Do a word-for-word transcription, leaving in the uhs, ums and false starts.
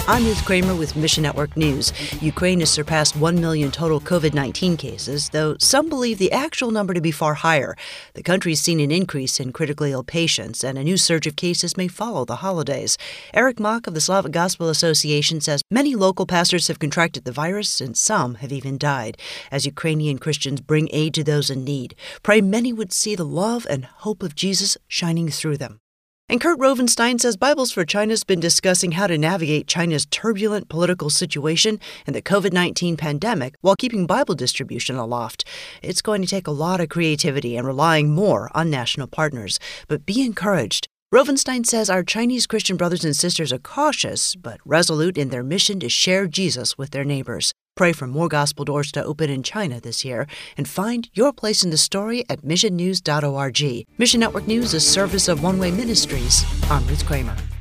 I'm Ruth Kramer with Mission Network News. Ukraine has surpassed one million total covid nineteen cases, though some believe the actual number to be far higher. The country's seen an increase in critically ill patients, and a new surge of cases may follow the holidays. Eric Mock of the Slavic Gospel Association says many local pastors have contracted the virus, and some have even died. As Ukrainian Christians bring aid to those in need, pray many would see the love and hope of Jesus shining through them. And Kurt Rovenstein says Bibles for China has been discussing how to navigate China's turbulent political situation and the covid nineteen pandemic while keeping Bible distribution aloft. It's going to take a lot of creativity and relying more on national partners. But be encouraged. Rovenstein says our Chinese Christian brothers and sisters are cautious but resolute in their mission to share Jesus with their neighbors. Pray for more gospel doors to open in China this year and find your place in the story at mission news dot org. Mission Network News is a service of One Way Ministries. I'm Ruth Kramer.